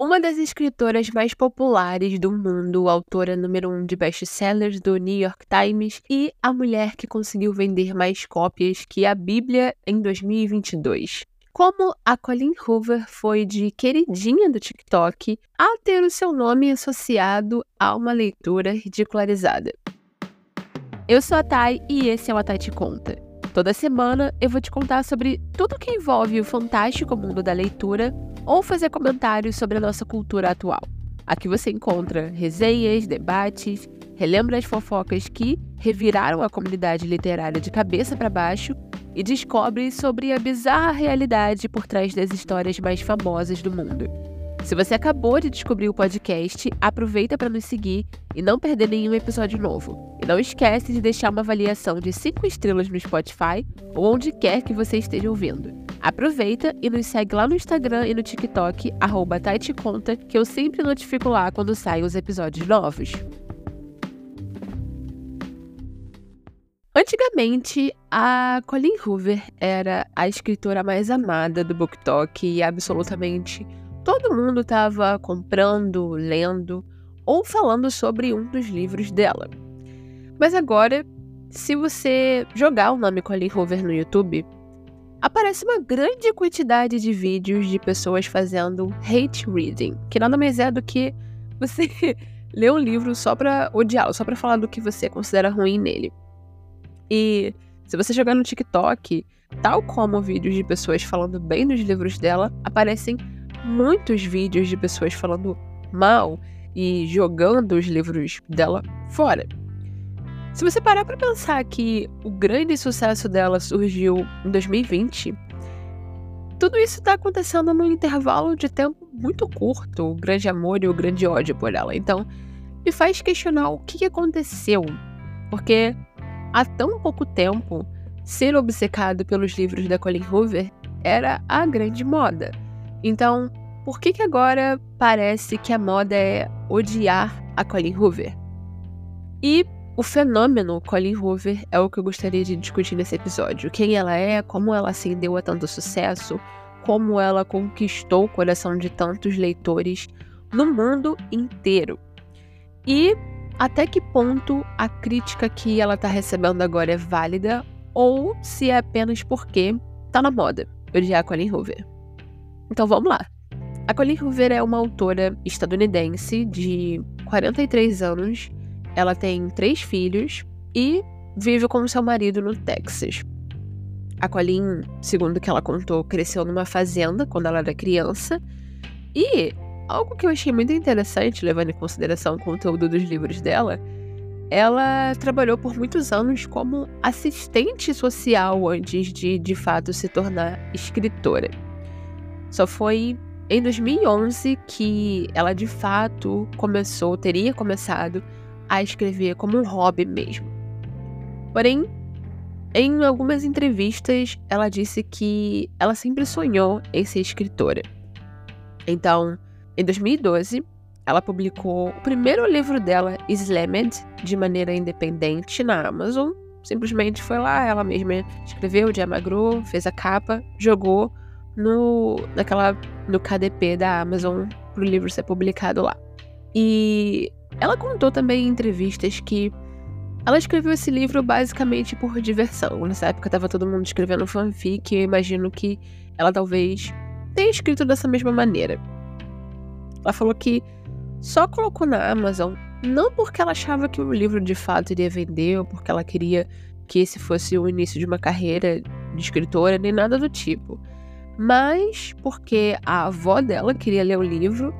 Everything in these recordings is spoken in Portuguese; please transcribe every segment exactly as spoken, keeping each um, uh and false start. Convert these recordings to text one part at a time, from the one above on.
Uma das escritoras mais populares do mundo, autora número um de best-sellers do New York Times e a mulher que conseguiu vender mais cópias que a Bíblia em dois mil e vinte e dois. Como a Colleen Hoover foi de queridinha do TikTok a ter o seu nome associado a uma leitura ridicularizada. Eu sou a Thay e esse é o A Thay Te Conta. Toda semana eu vou te contar sobre tudo que envolve o fantástico mundo da leitura ou fazer comentários sobre a nossa cultura atual. Aqui você encontra resenhas, debates, relembra as fofocas que reviraram a comunidade literária de cabeça para baixo e descobre sobre a bizarra realidade por trás das histórias mais famosas do mundo. Se você acabou de descobrir o podcast, aproveita para nos seguir e não perder nenhum episódio novo. E não esquece de deixar uma avaliação de cinco estrelas no Spotify ou onde quer que você esteja ouvindo. Aproveita e nos segue lá no Instagram e no TikTok, arroba Thay Te Conta, que eu sempre notifico lá quando saem os episódios novos. Antigamente, a Colleen Hoover era a escritora mais amada do BookTok e absolutamente todo mundo estava comprando, lendo ou falando sobre um dos livros dela. Mas agora, se você jogar o nome Colleen Hoover no YouTube, aparece uma grande quantidade de vídeos de pessoas fazendo hate reading, que nada mais é do que você ler um livro só pra odiá-lo, só pra falar do que você considera ruim nele. E se você jogar no TikTok, tal como vídeos de pessoas falando bem dos livros dela, aparecem muitos vídeos de pessoas falando mal e jogando os livros dela fora. Se você parar pra pensar que o grande sucesso dela surgiu em dois mil e vinte, tudo isso tá acontecendo num intervalo de tempo muito curto, o grande amor e o grande ódio por ela. Então, me faz questionar o que aconteceu, porque há tão pouco tempo, ser obcecado pelos livros da Colleen Hoover era a grande moda. Então, por que que agora parece que a moda é odiar a Colleen Hoover? E o fenômeno Colleen Hoover é o que eu gostaria de discutir nesse episódio. Quem ela é, como ela ascendeu a tanto sucesso, como ela conquistou o coração de tantos leitores no mundo inteiro. E até que ponto a crítica que ela tá recebendo agora é válida ou se é apenas porque tá na moda odiar a Colleen Hoover. Então vamos lá. A Colleen Hoover é uma autora estadunidense de quarenta e três anos. Ela tem três filhos e vive com seu marido no Texas. A Colleen, segundo o que ela contou, cresceu numa fazenda quando ela era criança. E algo que eu achei muito interessante, levando em consideração o conteúdo dos livros dela, ela trabalhou por muitos anos como assistente social antes de, de fato, se tornar escritora. Só foi em dois mil e onze que ela, de fato, começou, teria começado a escrever como um hobby mesmo. Porém, em algumas entrevistas, ela disse que ela sempre sonhou em ser escritora. Então, em dois mil e doze, ela publicou o primeiro livro dela, Slammed, de maneira independente na Amazon. Simplesmente foi lá, ela mesma escreveu, diagrou, fez a capa, jogou no, naquela, no K D P da Amazon para o livro ser publicado lá. E ela contou também em entrevistas que ela escreveu esse livro basicamente por diversão. Nessa época estava todo mundo escrevendo fanfic e eu imagino que ela talvez tenha escrito dessa mesma maneira. Ela falou que só colocou na Amazon não porque ela achava que o livro de fato iria vender ou porque ela queria que esse fosse o início de uma carreira de escritora, nem nada do tipo, mas porque a avó dela queria ler o livro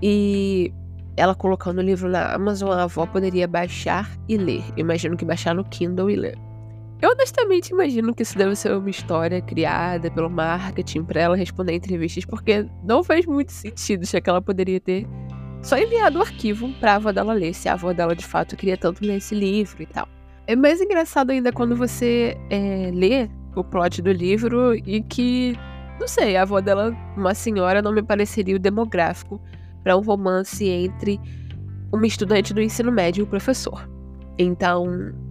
e ela colocando o livro na Amazon, a avó poderia baixar e ler. Eu imagino que baixar no Kindle e ler. Eu honestamente imagino que isso deve ser uma história criada pelo marketing para ela responder entrevistas, porque não faz muito sentido, já que ela poderia ter só enviado o arquivo pra avó dela ler, se a avó dela de fato queria tanto ler esse livro e tal. É mais engraçado ainda quando você é, lê o plot do livro e que, não sei, a avó dela, uma senhora, não me pareceria o demográfico para um romance entre uma estudante do ensino médio e o professor. Então,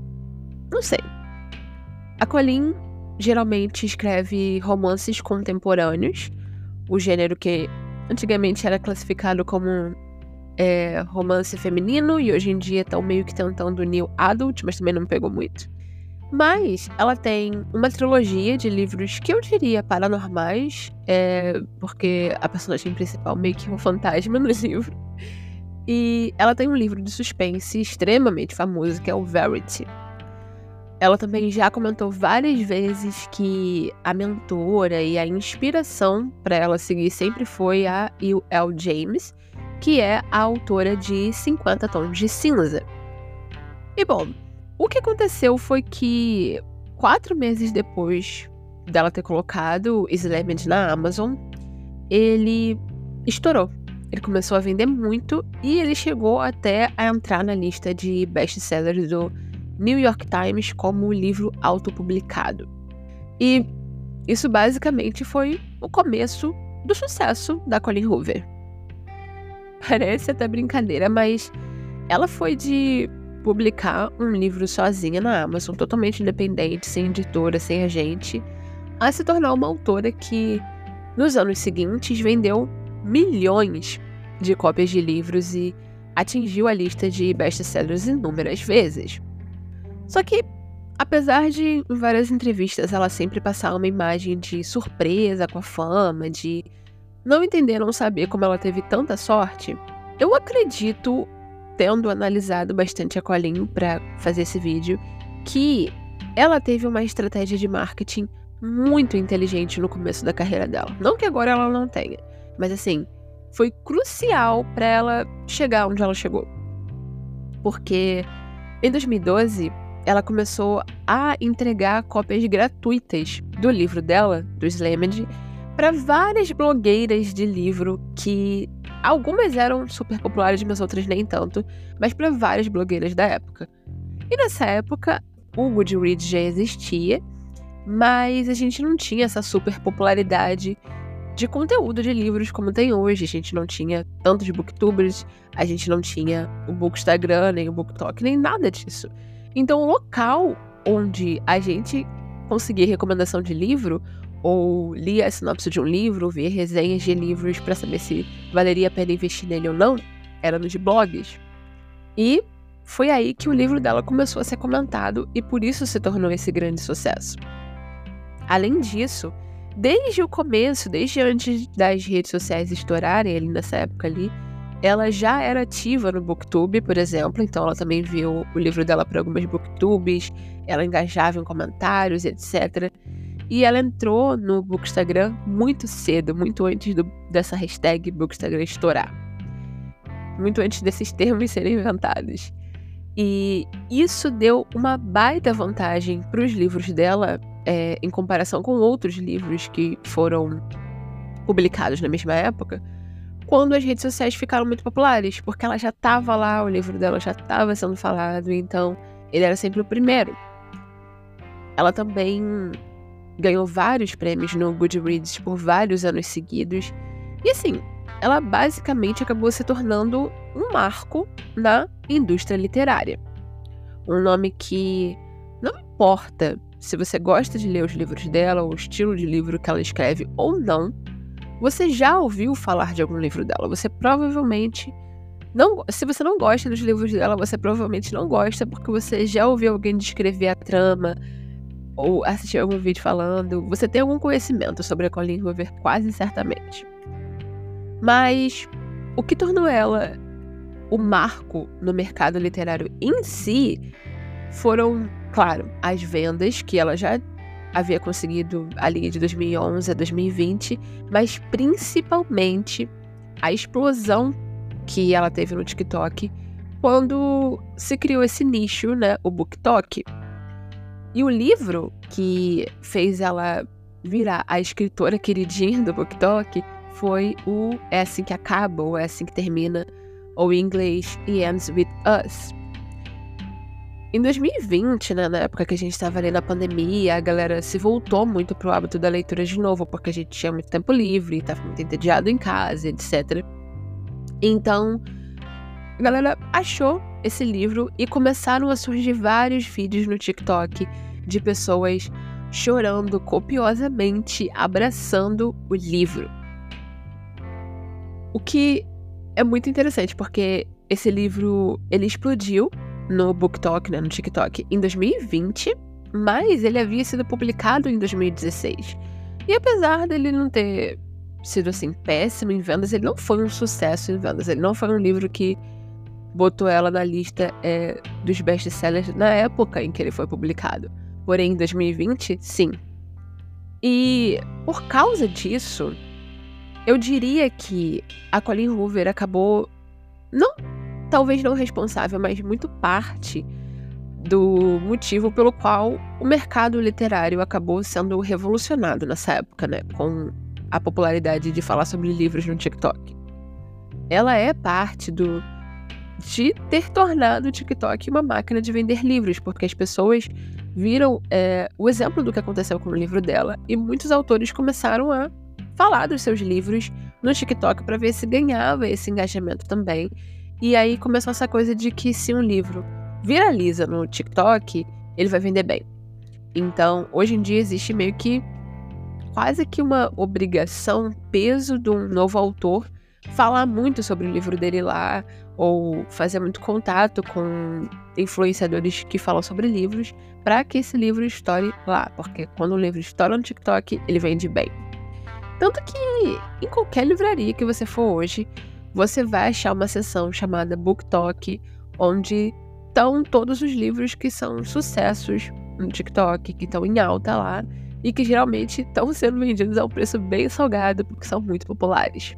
não sei. A Colleen geralmente escreve romances contemporâneos, o gênero que antigamente era classificado como é, romance feminino e hoje em dia estão meio que tentando unir o adult, mas também não pegou muito. Mas ela tem uma trilogia de livros que eu diria paranormais, é, porque a personagem principal meio que é um fantasma no livro. E ela tem um livro de suspense extremamente famoso, que é o Verity. Ela também já comentou várias vezes que a mentora e a inspiração para ela seguir sempre foi a E L James, que é a autora de cinquenta Tons de Cinza. E bom, o que aconteceu foi que quatro meses depois dela ter colocado Slammed na Amazon, ele estourou. Ele começou a vender muito e ele chegou até a entrar na lista de best-sellers do New York Times como livro autopublicado. E isso basicamente foi o começo do sucesso da Colleen Hoover. Parece até brincadeira, mas ela foi de publicar um livro sozinha na Amazon, totalmente independente, sem editora, sem agente, a se tornar uma autora que, nos anos seguintes, vendeu milhões de cópias de livros e atingiu a lista de best-sellers inúmeras vezes. Só que, apesar de, em várias entrevistas, ela sempre passar uma imagem de surpresa com a fama, de não entender, não saber como ela teve tanta sorte, eu acredito, tendo analisado bastante a Colleen para fazer esse vídeo, que ela teve uma estratégia de marketing muito inteligente no começo da carreira dela. Não que agora ela não tenha, mas assim, foi crucial para ela chegar onde ela chegou. Porque em dois mil e doze, ela começou a entregar cópias gratuitas do livro dela, do Slammed, para várias blogueiras de livro que algumas eram super populares, mas outras nem tanto, mas para várias blogueiras da época. E nessa época, o Goodreads já existia, mas a gente não tinha essa super popularidade de conteúdo de livros como tem hoje. A gente não tinha tantos booktubers, a gente não tinha o Bookstagram, nem o BookTok, nem nada disso. Então, o local onde a gente conseguia recomendação de livro, ou lia a sinopse de um livro, via resenhas de livros para saber se valeria a pena investir nele ou não, era nos blogs. E foi aí que o livro dela começou a ser comentado e por isso se tornou esse grande sucesso. Além disso, desde o começo, desde antes das redes sociais estourarem ali nessa época ali, ela já era ativa no Booktube, por exemplo, então ela também viu o livro dela para algumas Booktubes, ela engajava em comentários, etcétera. E ela entrou no Bookstagram muito cedo, muito antes do, dessa hashtag Bookstagram estourar. Muito antes desses termos serem inventados. E isso deu uma baita vantagem para os livros dela, é, em comparação com outros livros que foram publicados na mesma época, quando as redes sociais ficaram muito populares, porque ela já estava lá, o livro dela já estava sendo falado, então ele era sempre o primeiro. Ela também ganhou vários prêmios no Goodreads por vários anos seguidos. E assim, ela basicamente acabou se tornando um marco na indústria literária. Um nome que não importa se você gosta de ler os livros dela, ou o estilo de livro que ela escreve ou não, você já ouviu falar de algum livro dela. Você provavelmente não... Se você não gosta dos livros dela, você provavelmente não gosta porque você já ouviu alguém descrever a trama, ou assistir algum vídeo falando, você tem algum conhecimento sobre a Colleen Hoover, quase certamente. Mas o que tornou ela o marco no mercado literário em si foram, claro, as vendas que ela já havia conseguido ali de dois mil e onze a dois mil e vinte, mas principalmente a explosão que ela teve no TikTok quando se criou esse nicho, né, o BookTok. E o livro que fez ela virar a escritora queridinha do BookTok foi o É Assim Que Acaba, ou É Assim Que Termina, ou em inglês It Ends With Us. Em dois mil e vinte, né, na época que a gente estava ali na pandemia, a galera se voltou muito pro hábito da leitura de novo, porque a gente tinha muito tempo livre, estava muito entediado em casa, etcétera. Então, a galera achou esse livro e começaram a surgir vários vídeos no TikTok de pessoas chorando copiosamente, abraçando o livro. O que é muito interessante, porque esse livro, ele explodiu no BookTok, né, no TikTok, em dois mil e vinte, mas ele havia sido publicado em dois mil e dezesseis. E apesar dele não ter sido, assim, péssimo em vendas, ele não foi um sucesso em vendas. Ele não foi um livro que botou ela na lista é, dos best-sellers na época em que ele foi publicado. Porém, em dois mil e vinte, sim. E por causa disso, eu diria que a Colleen Hoover acabou, não, talvez não responsável, mas muito parte do motivo pelo qual o mercado literário acabou sendo revolucionado nessa época, né? Com a popularidade de falar sobre livros no TikTok. Ela é parte do de ter tornado o TikTok uma máquina de vender livros, porque as pessoas viram é, o exemplo do que aconteceu com o livro dela, e muitos autores começaram a falar dos seus livros no TikTok para ver se ganhava esse engajamento também. E aí começou essa coisa de que se um livro viraliza no TikTok, ele vai vender bem. Então, hoje em dia existe meio que quase que uma obrigação, peso de um novo autor falar muito sobre o livro dele lá, ou fazer muito contato com influenciadores que falam sobre livros, para que esse livro estoure lá, porque quando o livro estoura no TikTok, ele vende bem. Tanto que em qualquer livraria que você for hoje, você vai achar uma seção chamada BookTok, onde estão todos os livros que são sucessos no TikTok, que estão em alta lá, e que geralmente estão sendo vendidos a um preço bem salgado, porque são muito populares.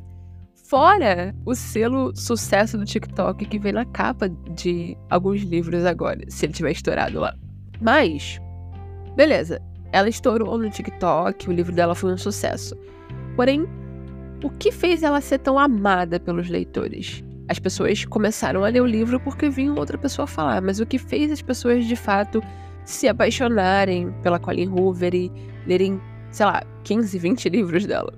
Fora o selo sucesso do TikTok que vem na capa de alguns livros agora, se ele tiver estourado lá. Mas, beleza, ela estourou no TikTok, o livro dela foi um sucesso. Porém, o que fez ela ser tão amada pelos leitores? As pessoas começaram a ler o livro porque vinham outra pessoa falar, mas o que fez as pessoas de fato se apaixonarem pela Colleen Hoover e lerem, sei lá, quinze, vinte livros dela?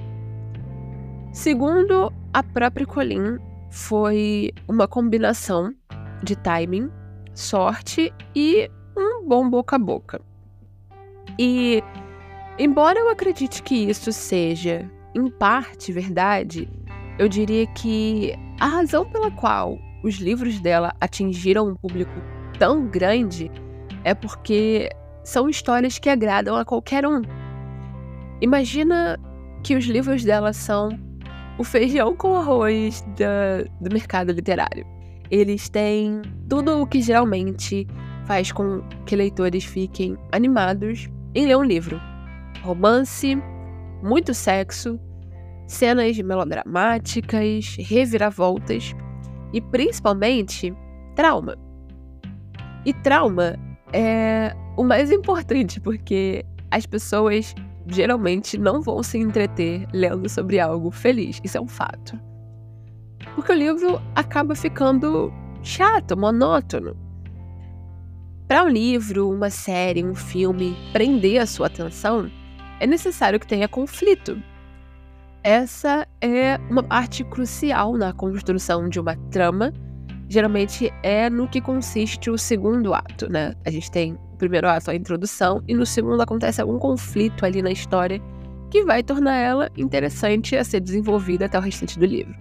Segundo a própria Colleen, foi uma combinação de timing, sorte e um bom boca a boca. E, embora eu acredite que isso seja, em parte, verdade, eu diria que a razão pela qual os livros dela atingiram um público tão grande é porque são histórias que agradam a qualquer um. Imagina que os livros dela são o feijão com arroz da, do mercado literário. Eles têm tudo o que geralmente faz com que leitores fiquem animados em ler um livro. Romance, muito sexo, cenas melodramáticas, reviravoltas e, principalmente, trauma. E trauma é o mais importante, porque as pessoas geralmente não vão se entreter lendo sobre algo feliz. Isso é um fato. Porque o livro acaba ficando chato, monótono. Para um livro, uma série, um filme prender a sua atenção, é necessário que tenha conflito. Essa é uma parte crucial na construção de uma trama. Geralmente é no que consiste o segundo ato, né? A gente tem o primeiro ato, a introdução, e no segundo acontece algum conflito ali na história que vai tornar ela interessante a ser desenvolvida até o restante do livro.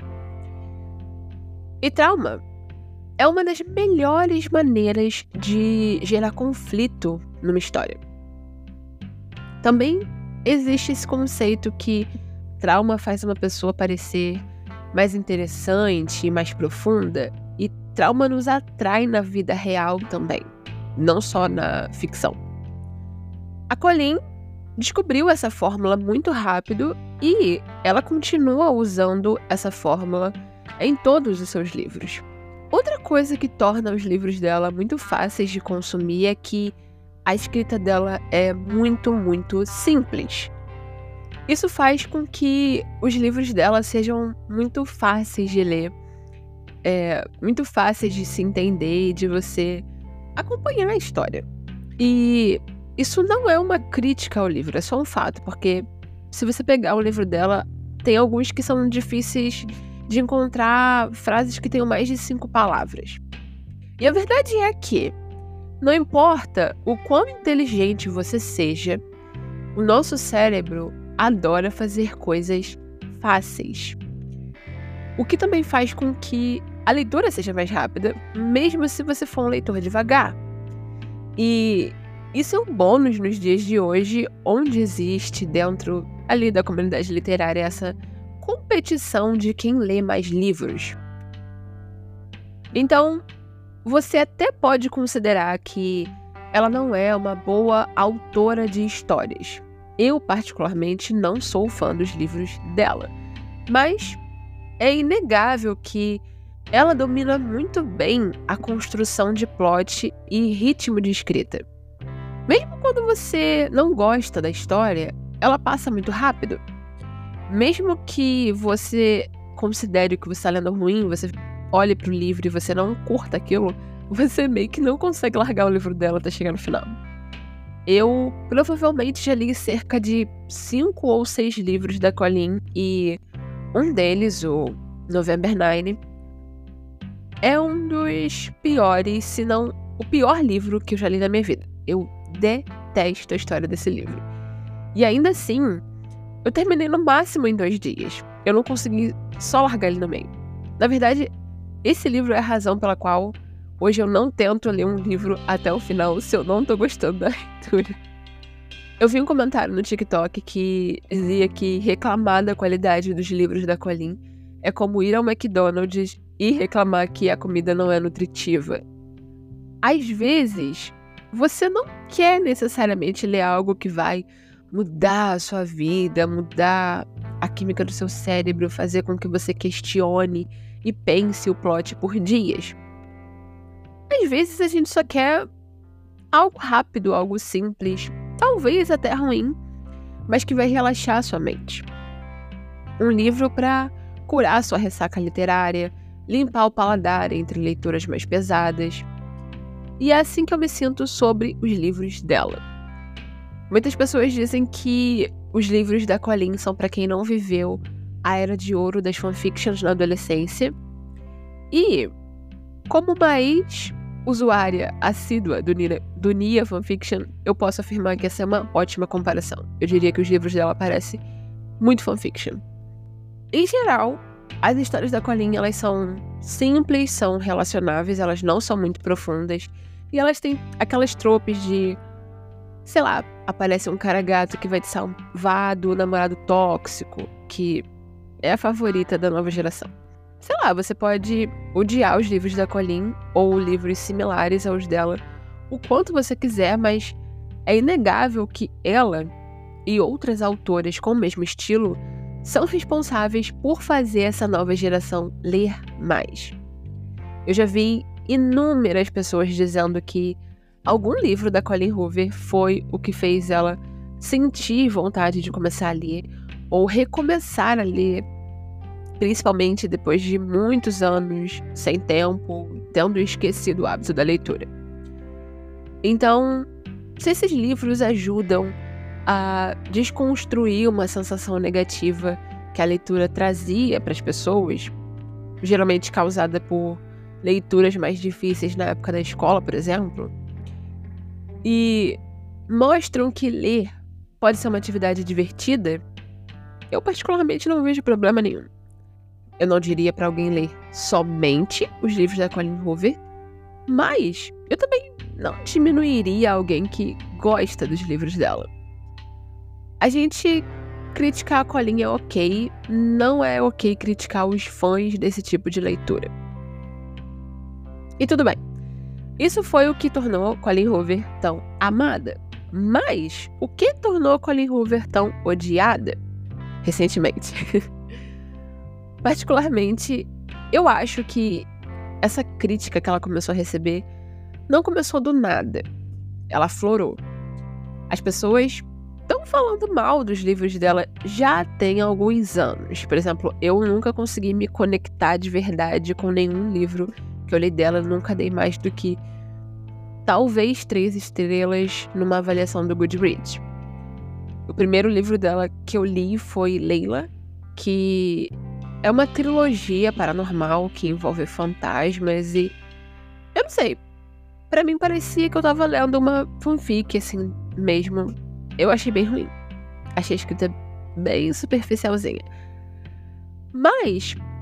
E trauma é uma das melhores maneiras de gerar conflito numa história. Também existe esse conceito que trauma faz uma pessoa parecer mais interessante e mais profunda, e trauma nos atrai na vida real também, não só na ficção. A Colleen descobriu essa fórmula muito rápido e ela continua usando essa fórmula em todos os seus livros. Outra coisa que torna os livros dela muito fáceis de consumir é que a escrita dela é muito, muito simples. Isso faz com que os livros dela sejam muito fáceis de ler, é, muito fáceis de se entender e de você acompanhar a história. E isso não é uma crítica ao livro, é só um fato, porque se você pegar o livro dela, tem alguns que são difíceis de encontrar frases que tenham mais de cinco palavras. E a verdade é que, não importa o quão inteligente você seja, o nosso cérebro adora fazer coisas fáceis. O que também faz com que a leitura seja mais rápida, mesmo se você for um leitor devagar. E isso é um bônus nos dias de hoje, onde existe dentro ali da comunidade literária essa competição de quem lê mais livros. Então, você até pode considerar que ela não é uma boa autora de histórias. Eu, particularmente, não sou fã dos livros dela. Mas é inegável que ela domina muito bem a construção de plot e ritmo de escrita. Mesmo quando você não gosta da história, ela passa muito rápido. Mesmo que você considere que você está lendo ruim, você olhe para o livro e você não curta aquilo, você meio que não consegue largar o livro dela até chegar no final. Eu provavelmente já li cerca de cinco ou seis livros da Colleen e um deles, o November Nine, é um dos piores, se não o pior livro que eu já li na minha vida. Eu detesto a história desse livro. E ainda assim, eu terminei no máximo em dois dias. Eu não consegui só largar ele no meio. Na verdade, esse livro é a razão pela qual hoje eu não tento ler um livro até o final se eu não tô gostando da leitura. Eu vi um comentário no TikTok que dizia que reclamar da qualidade dos livros da Colleen é como ir ao McDonald's e reclamar que a comida não é nutritiva. Às vezes, você não quer necessariamente ler algo que vai mudar a sua vida, mudar a química do seu cérebro, fazer com que você questione e pense o plot por dias. Às vezes a gente só quer algo rápido, algo simples, talvez até ruim, mas que vai relaxar a sua mente. Um livro para curar a sua ressaca literária, limpar o paladar entre leituras mais pesadas. E é assim que eu me sinto sobre os livros dela. Muitas pessoas dizem que os livros da Colleen são para quem não viveu a era de ouro das fanfictions na adolescência. E, como uma ex-usuária assídua do Nia, do Nia Fanfiction, eu posso afirmar que essa é uma ótima comparação. Eu diria que os livros dela parecem muito fanfiction. Em geral, as histórias da Colleen, elas são simples, são relacionáveis, elas não são muito profundas. E elas têm aquelas tropes de, sei lá, aparece um cara gato que vai te salvar do namorado tóxico, que é a favorita da nova geração. Sei lá, você pode odiar os livros da Colleen ou livros similares aos dela o quanto você quiser, mas é inegável que ela e outras autoras com o mesmo estilo são responsáveis por fazer essa nova geração ler mais. Eu já vi inúmeras pessoas dizendo que algum livro da Colleen Hoover foi o que fez ela sentir vontade de começar a ler ou recomeçar a ler, principalmente depois de muitos anos sem tempo, tendo esquecido o hábito da leitura. Então, se esses livros ajudam a desconstruir uma sensação negativa que a leitura trazia para as pessoas, geralmente causada por leituras mais difíceis na época da escola, por exemplo, e mostram que ler pode ser uma atividade divertida, eu particularmente não vejo problema nenhum. Eu não diria para alguém ler somente os livros da Colleen Hoover, mas eu também não diminuiria alguém que gosta dos livros dela. A gente criticar a Colleen é ok, não é ok criticar os fãs desse tipo de leitura. E tudo bem. Isso foi o que tornou Colleen Hoover tão amada. Mas o que tornou Colleen Hoover tão odiada recentemente? Particularmente, eu acho que essa crítica que ela começou a receber não começou do nada. Ela florou. As pessoas estão falando mal dos livros dela já tem alguns anos. Por exemplo, eu nunca consegui me conectar de verdade com nenhum livro que eu li dela. Eu nunca dei mais do que talvez três estrelas numa avaliação do Goodreads. O primeiro livro dela que eu li foi Layla, que é uma trilogia paranormal que envolve fantasmas e... eu não sei. Pra mim parecia que eu tava lendo uma fanfic, assim, mesmo. Eu achei bem ruim. Achei a escrita bem superficialzinha. Mas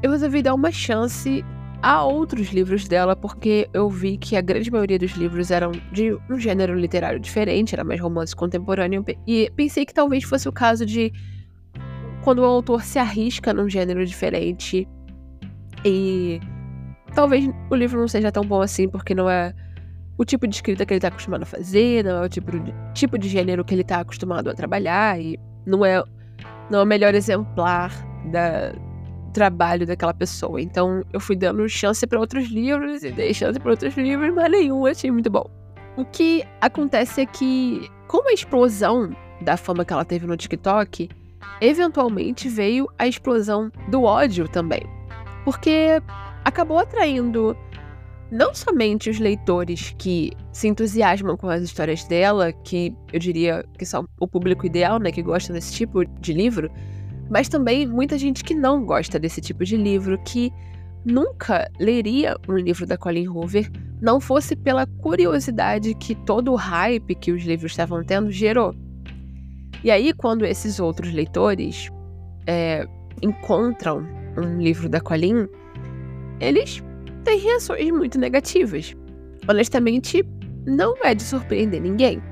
eu resolvi dar uma chance a outros livros dela, porque eu vi que a grande maioria dos livros eram de um gênero literário diferente, era mais romance contemporâneo, e pensei que talvez fosse o caso de quando o autor se arrisca num gênero diferente e talvez o livro não seja tão bom assim, porque não é o tipo de escrita que ele tá acostumado a fazer, não é o tipo de, tipo de gênero que ele tá acostumado a trabalhar, e não é, não é o melhor exemplar da trabalho daquela pessoa. Então eu fui dando chance para outros livros e dei chance para outros livros, mas nenhum achei muito bom. O que acontece é que, com a explosão da fama que ela teve no TikTok, eventualmente veio a explosão do ódio também, porque acabou atraindo não somente os leitores que se entusiasmam com as histórias dela, que eu diria que são o público ideal, né, que gosta desse tipo de livro, mas também muita gente que não gosta desse tipo de livro, que nunca leria um livro da Colleen Hoover, não fosse pela curiosidade que todo o hype que os livros estavam tendo gerou. E aí, quando esses outros leitores é, encontram um livro da Colleen, eles têm reações muito negativas. Honestamente, não é de surpreender ninguém.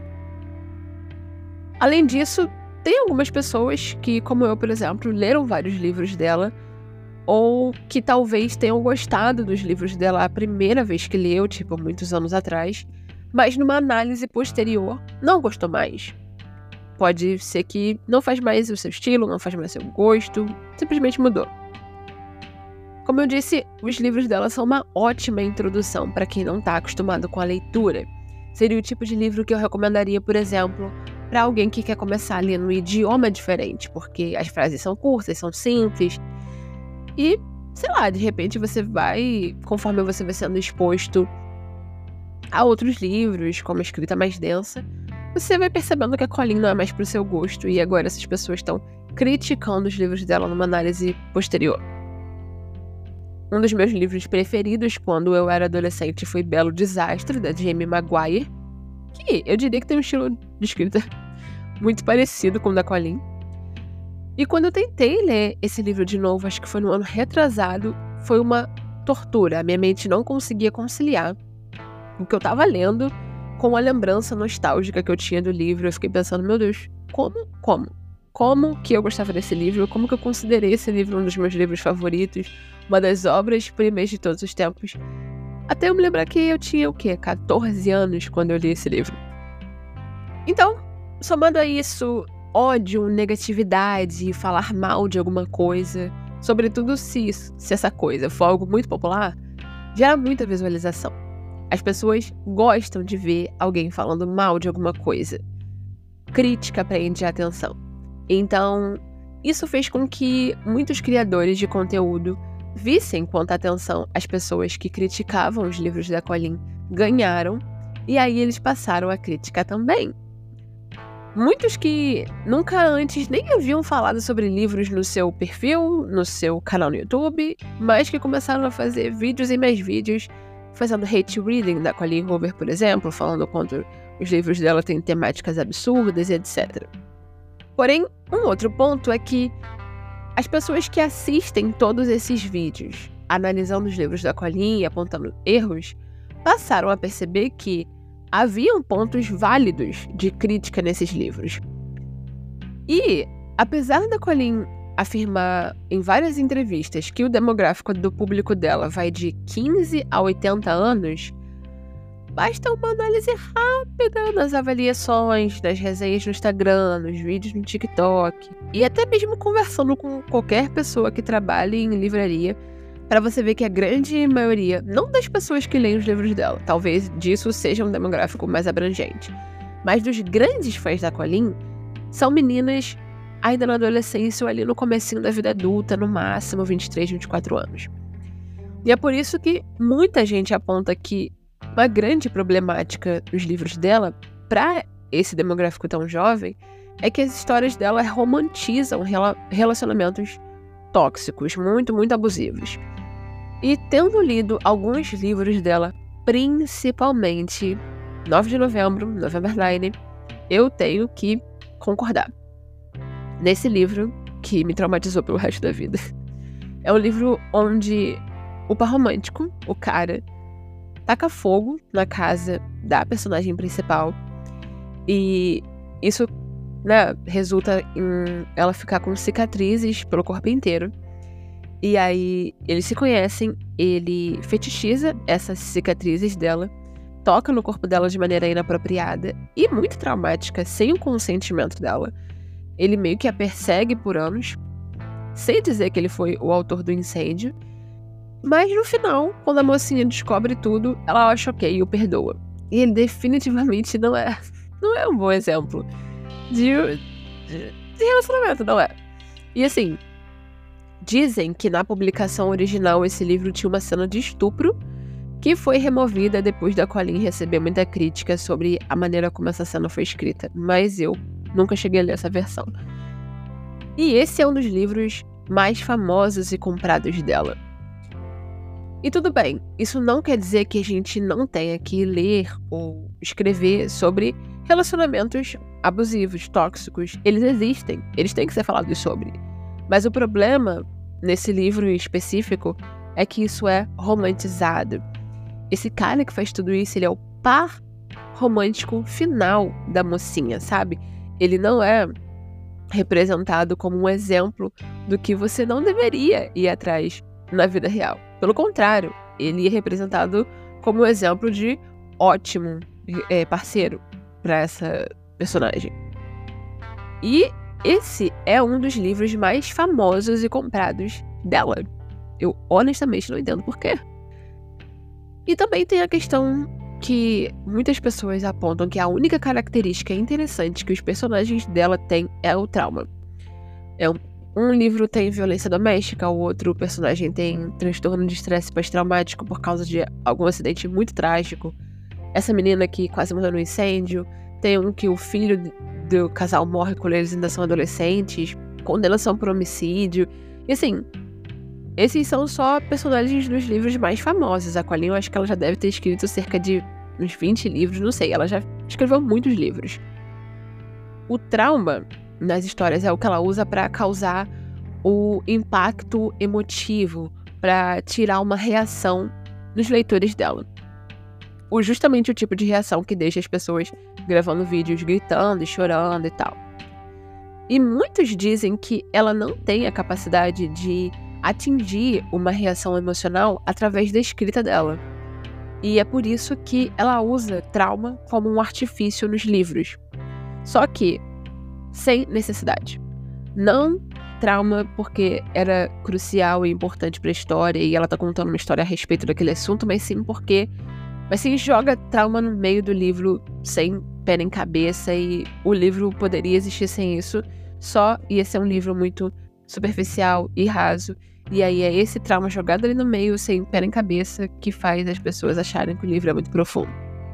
Além disso, tem algumas pessoas que, como eu, por exemplo, leram vários livros dela, ou que talvez tenham gostado dos livros dela a primeira vez que leu, tipo, muitos anos atrás, mas numa análise posterior não gostou mais. Pode ser que não faz mais o seu estilo, não faz mais o seu gosto, simplesmente mudou. Como eu disse, os livros dela são uma ótima introdução para quem não está acostumado com a leitura. Seria o tipo de livro que eu recomendaria, por exemplo, para alguém que quer começar a ler num idioma diferente, porque as frases são curtas, são simples. E, sei lá, de repente você vai, conforme você vai sendo exposto a outros livros, com uma escrita mais densa, você vai percebendo que a Colleen não é mais pro seu gosto, e agora essas pessoas estão criticando os livros dela numa análise posterior. Um dos meus livros preferidos quando eu era adolescente foi Belo Desastre, da Jamie Maguire, que eu diria que tem um estilo de escrita muito parecido com o da Colleen. E quando eu tentei ler esse livro de novo, acho que foi no ano retrasado, foi uma tortura. A minha mente não conseguia conciliar o que eu tava lendo com a lembrança nostálgica que eu tinha do livro. Eu fiquei pensando, meu Deus, como, como? Como que eu gostava desse livro? Como que eu considerei esse livro um dos meus livros favoritos? Uma das obras-primas de todos os tempos? Até eu me lembrar que eu tinha, o quê? catorze anos quando eu li esse livro. Então, somando a isso, ódio, negatividade, falar mal de alguma coisa, sobretudo se, se essa coisa for algo muito popular, gera muita visualização. As pessoas gostam de ver alguém falando mal de alguma coisa. Crítica prende a atenção. Então, isso fez com que muitos criadores de conteúdo vissem quanta atenção as pessoas que criticavam os livros da Colleen ganharam, e aí eles passaram a criticar também. Muitos que nunca antes nem haviam falado sobre livros no seu perfil, no seu canal no YouTube, mas que começaram a fazer vídeos e mais vídeos fazendo hate reading da Colleen Hoover, por exemplo, falando quanto os livros dela têm temáticas absurdas e etcétera. Porém, um outro ponto é que as pessoas que assistem todos esses vídeos, analisando os livros da Colleen e apontando erros, passaram a perceber que haviam pontos válidos de crítica nesses livros. E, apesar da Colleen afirmar em várias entrevistas que o demográfico do público dela vai de quinze a oitenta anos, basta uma análise rápida nas avaliações, nas resenhas no Instagram, nos vídeos no TikTok, e até mesmo conversando com qualquer pessoa que trabalhe em livraria, para você ver que a grande maioria, não das pessoas que leem os livros dela, talvez disso seja um demográfico mais abrangente, mas dos grandes fãs da Colleen, são meninas ainda na adolescência ou ali no comecinho da vida adulta, no máximo vinte e três, vinte e quatro anos. E é por isso que muita gente aponta que uma grande problemática nos livros dela, para esse demográfico tão jovem, é que as histórias dela romantizam rela- relacionamentos tóxicos, muito, muito abusivos. E tendo lido alguns livros dela, principalmente nove de novembro, November nove, eu tenho que concordar. Nesse livro, que me traumatizou pelo resto da vida, É um livro onde o par romântico, o cara, taca fogo na casa da personagem principal. E isso, né, resulta em ela ficar com cicatrizes pelo corpo inteiro. E aí eles se conhecem, ele fetichiza essas cicatrizes dela, toca no corpo dela de maneira inapropriada e muito traumática, sem o consentimento dela. Ele meio que a persegue por anos, sem dizer que ele foi o autor do incêndio. Mas no final, quando a mocinha descobre tudo, ela acha ok e o perdoa. E ele definitivamente não é, não é um bom exemplo de, de, de relacionamento, não é? E assim, dizem que na publicação original esse livro tinha uma cena de estupro que foi removida depois da Colleen receber muita crítica sobre a maneira como essa cena foi escrita. Mas eu nunca cheguei a ler essa versão. E esse é um dos livros mais famosos e comprados dela. E tudo bem, isso não quer dizer que a gente não tenha que ler ou escrever sobre relacionamentos abusivos, tóxicos. Eles existem, eles têm que ser falados sobre. Mas o problema, nesse livro específico, é que isso é romantizado. Esse cara que faz tudo isso, ele é o par romântico final da mocinha, sabe? Ele não é representado como um exemplo do que você não deveria ir atrás na vida real. Pelo contrário, ele é representado como um exemplo de ótimo é, parceiro para essa personagem. E esse é um dos livros mais famosos e comprados dela. Eu honestamente não entendo por quê. E também tem a questão que muitas pessoas apontam que a única característica interessante que os personagens dela têm é o trauma. É um, um livro tem violência doméstica, o outro personagem tem transtorno de estresse pós-traumático por causa de algum acidente muito trágico. Essa menina que quase morreu no incêndio. Tem um que o filho do casal morre quando eles ainda são adolescentes. Condenação por homicídio. E assim, esses são só personagens dos livros mais famosos. A Colleen, eu acho que ela já deve ter escrito cerca de uns vinte livros, não sei. Ela já escreveu muitos livros. O trauma nas histórias é o que ela usa para causar o impacto emotivo, para tirar uma reação nos leitores dela. O, justamente o tipo de reação que deixa as pessoas gravando vídeos gritando e chorando e tal. E muitos dizem que ela não tem a capacidade de atingir uma reação emocional através da escrita dela. E é por isso que ela usa trauma como um artifício nos livros. Só que sem necessidade. Não trauma porque era crucial e importante para a história e ela tá contando uma história a respeito daquele assunto, mas sim porque mas sim joga trauma no meio do livro sem pé nem cabeça e o livro poderia existir sem isso, só ia ser um livro muito superficial e raso. E aí é esse trauma jogado ali no meio, sem pé nem cabeça, que faz as pessoas acharem que o livro é muito profundo.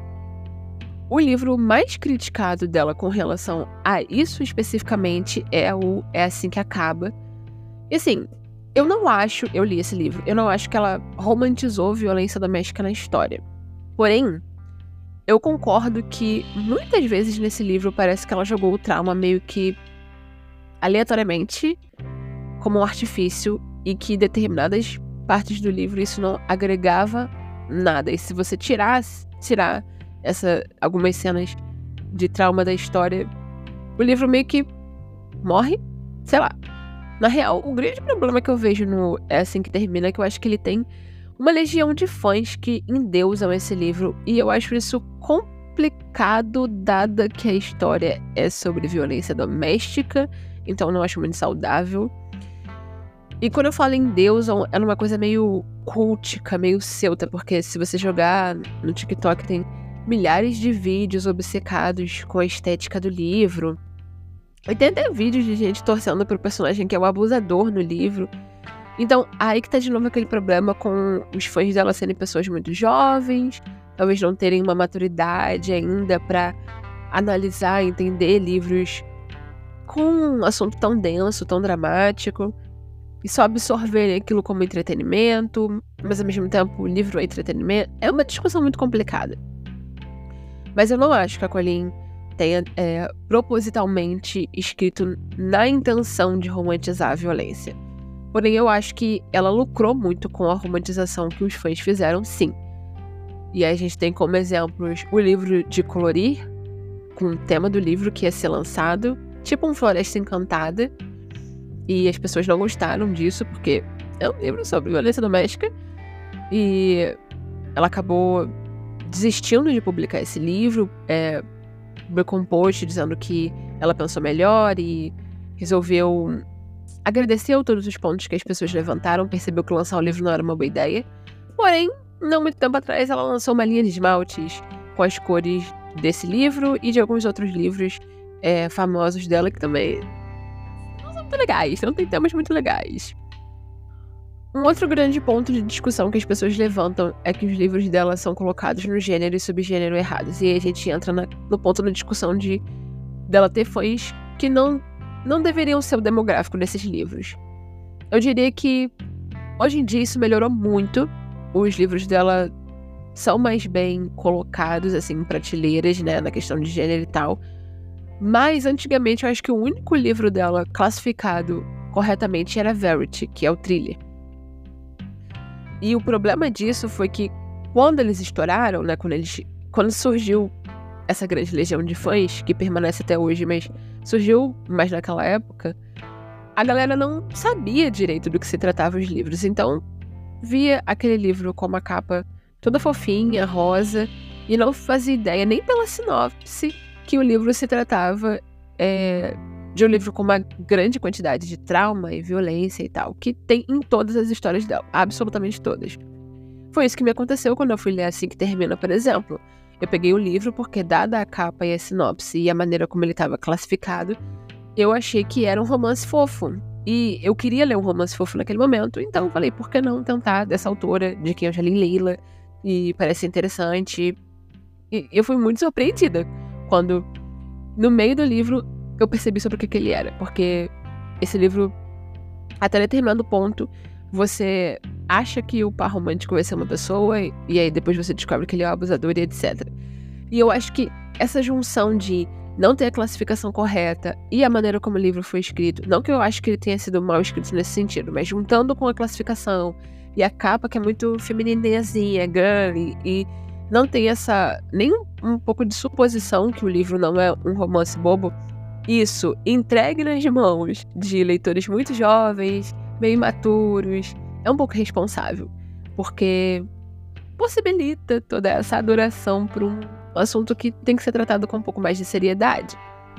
O livro mais criticado dela com relação a isso especificamente é o É Assim Que Acaba. E assim, eu não acho, eu li esse livro, eu não acho que ela romantizou violência doméstica na história. Porém, eu concordo que muitas vezes nesse livro parece que ela jogou o trauma meio que aleatoriamente como um artifício e que determinadas partes do livro isso não agregava nada. E se você tirasse, tirar essa, algumas cenas de trauma da história, o livro meio que morre, sei lá. Na real, o grande problema que eu vejo no É Assim Que Termina é que eu acho que ele tem uma legião de fãs que endeusam esse livro, e eu acho isso complicado, dada que a história é sobre violência doméstica, então eu não acho muito saudável. E quando eu falo endeusam, é uma coisa meio cultica, meio celta, porque se você jogar no TikTok tem milhares de vídeos obcecados com a estética do livro. E tem até vídeos de gente torcendo pro personagem que é o abusador no livro. Então, aí que tá de novo aquele problema com os fãs dela serem pessoas muito jovens, talvez não terem uma maturidade ainda pra analisar e entender livros com um assunto tão denso, tão dramático, e só absorverem aquilo como entretenimento, mas ao mesmo tempo o livro é entretenimento. É uma discussão muito complicada. Mas eu não acho que a Colleen tenha é, propositalmente escrito na intenção de romantizar a violência. Porém, eu acho que ela lucrou muito com a romantização que os fãs fizeram, sim. E aí a gente tem como exemplos o livro de colorir, com o tema do livro que ia ser lançado, tipo um Floresta Encantada. E as pessoas não gostaram disso, porque é um livro sobre violência doméstica. E ela acabou desistindo de publicar esse livro, é, publicou um post dizendo que ela pensou melhor e resolveu... agradeceu todos os pontos que as pessoas levantaram, percebeu que lançar o livro não era uma boa ideia. Porém, não muito tempo atrás, ela lançou uma linha de esmaltes com as cores desse livro e de alguns outros livros é, famosos dela, que também não são muito legais, não tem temas muito legais. Um outro grande ponto de discussão que as pessoas levantam é que os livros dela são colocados no gênero e subgênero errados. E aí a gente entra na, no ponto da discussão de dela ter fãs que não, não deveriam ser o demográfico desses livros. Eu diria que hoje em dia isso melhorou muito. Os livros dela são mais bem colocados, assim, em prateleiras, né, na questão de gênero e tal. Mas, antigamente, eu acho que o único livro dela classificado corretamente era Verity, que é o thriller. E o problema disso foi que, quando eles estouraram, né, quando, eles, quando surgiu essa grande legião de fãs, que permanece até hoje, mas surgiu mais naquela época, a galera não sabia direito do que se tratava os livros. Então, via aquele livro com uma capa toda fofinha, rosa, e não fazia ideia, nem pela sinopse, que o livro se tratava é, de um livro com uma grande quantidade de trauma e violência e tal, que tem em todas as histórias dela, absolutamente todas. Foi isso que me aconteceu quando eu fui ler Assim que Termina, por exemplo. Eu peguei o livro porque, dada a capa e a sinopse e a maneira como ele estava classificado, eu achei que era um romance fofo. E eu queria ler um romance fofo naquele momento, então falei, por que não tentar dessa autora, de quem eu já li Leila, e parece interessante. E eu fui muito surpreendida quando, no meio do livro, eu percebi sobre o que, que ele era. Porque esse livro, até determinado ponto, você acha que o par romântico vai ser uma pessoa, e aí depois você descobre que ele é um abusador e etcétera. E eu acho que essa junção de não ter a classificação correta e a maneira como o livro foi escrito, não que eu acho que ele tenha sido mal escrito nesse sentido, mas juntando com a classificação e a capa, que é muito femininazinha, girly, e não tem essa nem um, um pouco de suposição que o livro não é um romance bobo, isso entregue nas mãos de leitores muito jovens, meio imaturos, é um pouco responsável, porque possibilita toda essa adoração por um assunto que tem que ser tratado com um pouco mais de seriedade.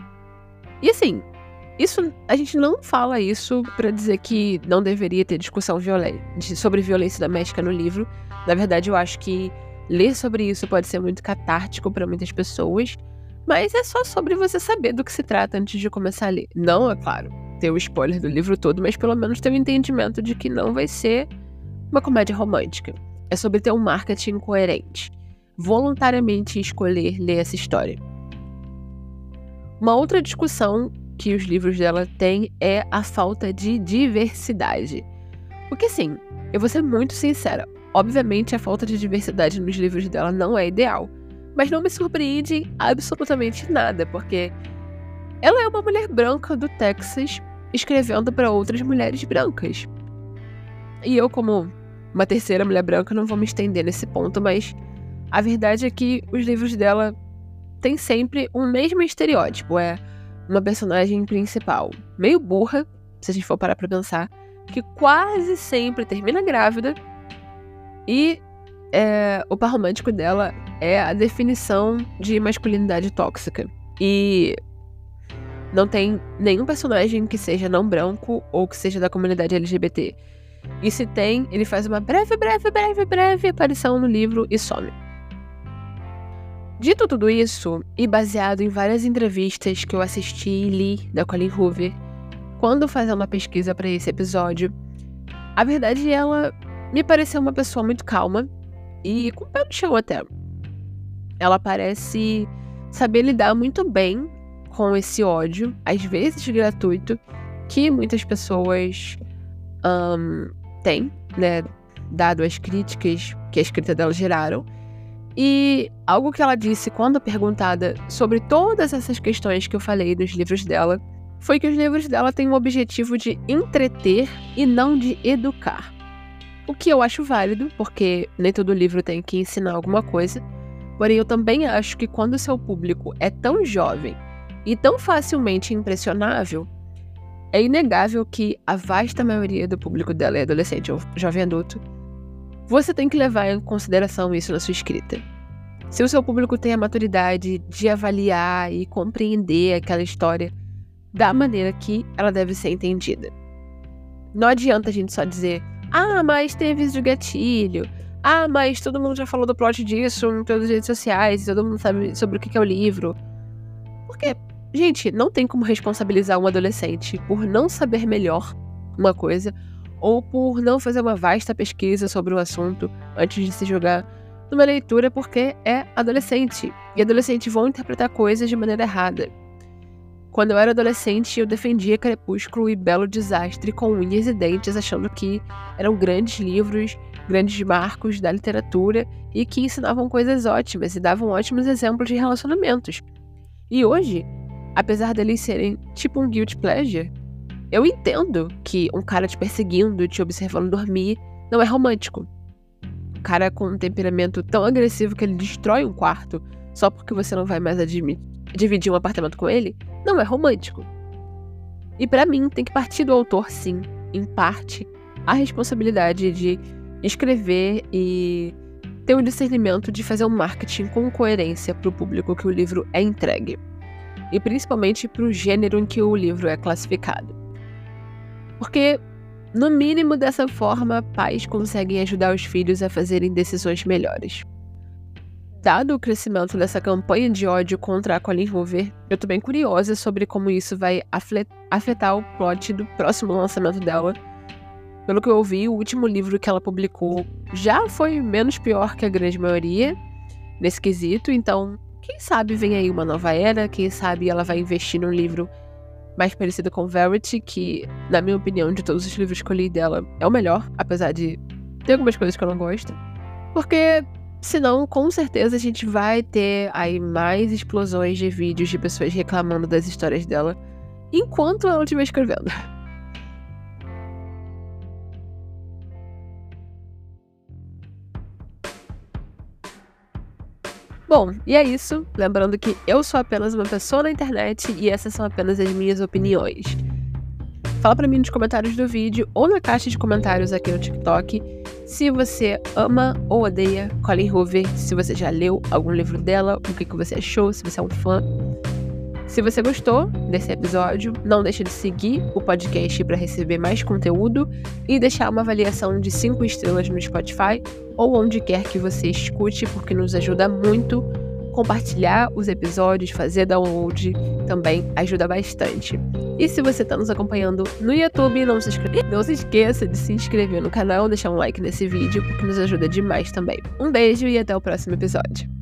E assim, isso, a gente não fala isso pra dizer que não deveria ter discussão violenta, sobre violência doméstica no livro. Na verdade, eu acho que ler sobre isso pode ser muito catártico pra muitas pessoas, mas é só sobre você saber do que se trata antes de começar a ler. Não, é claro, ter o spoiler do livro todo, mas pelo menos ter o entendimento de que não vai ser uma comédia romântica. É sobre ter um marketing coerente. Voluntariamente escolher ler essa história. Uma outra discussão que os livros dela têm é a falta de diversidade. Porque assim, eu vou ser muito sincera, obviamente a falta de diversidade nos livros dela não é ideal, mas não me surpreende absolutamente nada, porque ela é uma mulher branca do Texas escrevendo para outras mulheres brancas. E eu, como uma terceira mulher branca, não vou me estender nesse ponto, mas a verdade é que os livros dela têm sempre o mesmo estereótipo. É uma personagem principal meio burra, se a gente for parar pra pensar, que quase sempre termina grávida. E é, o par romântico dela é a definição de masculinidade tóxica. E não tem nenhum personagem que seja não branco ou que seja da comunidade L G B T. E se tem, ele faz uma breve, breve, breve, breve aparição no livro e some. Dito tudo isso, e baseado em várias entrevistas que eu assisti e li da Colleen Hoover, quando fazendo uma pesquisa para esse episódio, a verdade é ela me pareceu uma pessoa muito calma e com o pé no chão até. Ela parece saber lidar muito bem com esse ódio, às vezes gratuito, que muitas pessoas um, têm, né, dado as críticas que a escrita dela geraram. E algo que ela disse quando perguntada sobre todas essas questões que eu falei nos livros dela foi que os livros dela têm o objetivo de entreter e não de educar. O que eu acho válido, porque nem todo livro tem que ensinar alguma coisa, porém eu também acho que quando o seu público é tão jovem e tão facilmente impressionável, é inegável que a vasta maioria do público dela é adolescente ou jovem adulto. Você tem que levar em consideração isso na sua escrita. Se o seu público tem a maturidade de avaliar e compreender aquela história da maneira que ela deve ser entendida. Não adianta a gente só dizer: ah, mas tem aviso de gatilho. Ah, mas todo mundo já falou do plot disso em todas as redes sociais, todo mundo sabe sobre o que é o livro. Porque, gente, não tem como responsabilizar um adolescente por não saber melhor uma coisa ou por não fazer uma vasta pesquisa sobre o assunto antes de se jogar numa leitura, porque é adolescente. E adolescentes vão interpretar coisas de maneira errada. Quando eu era adolescente, eu defendia Crepúsculo e Belo Desastre com unhas e dentes, achando que eram grandes livros, grandes marcos da literatura e que ensinavam coisas ótimas e davam ótimos exemplos de relacionamentos. E hoje, apesar deles serem tipo um guilty pleasure, eu entendo que um cara te perseguindo, te observando dormir, não é romântico. Um cara com um temperamento tão agressivo que ele destrói um quarto só porque você não vai mais admitir dividir um apartamento com ele, não é romântico. E pra mim, tem que partir do autor, sim, em parte, a responsabilidade de escrever e ter o discernimento de fazer um marketing com coerência pro público que o livro é entregue. E principalmente pro gênero em que o livro é classificado. Porque, no mínimo dessa forma, pais conseguem ajudar os filhos a fazerem decisões melhores. Dado o crescimento dessa campanha de ódio contra a Colleen Hoover, eu tô bem curiosa sobre como isso vai afetar o plot do próximo lançamento dela. Pelo que eu ouvi, o último livro que ela publicou já foi menos pior que a grande maioria nesse quesito, então quem sabe vem aí uma nova era, quem sabe ela vai investir num livro mais parecido com Verity, que, na minha opinião, de todos os livros que eu li dela, é o melhor, apesar de ter algumas coisas que eu não gosto. Porque senão, com certeza, a gente vai ter aí mais explosões de vídeos de pessoas reclamando das histórias dela enquanto ela estiver escrevendo. Bom, e é isso. Lembrando que eu sou apenas uma pessoa na internet e essas são apenas as minhas opiniões. Fala pra mim nos comentários do vídeo ou na caixa de comentários aqui no TikTok se você ama ou odeia Colleen Hoover, se você já leu algum livro dela, o que, que você achou, se você é um fã. Se você gostou desse episódio, não deixe de seguir o podcast para receber mais conteúdo e deixar uma avaliação de cinco estrelas no Spotify ou onde quer que você escute, porque nos ajuda muito. Compartilhar os episódios, fazer download também ajuda bastante. E se você está nos acompanhando no YouTube, não se, inscreve... não se esqueça de se inscrever no canal, deixar um like nesse vídeo, porque nos ajuda demais também. Um beijo e até o próximo episódio.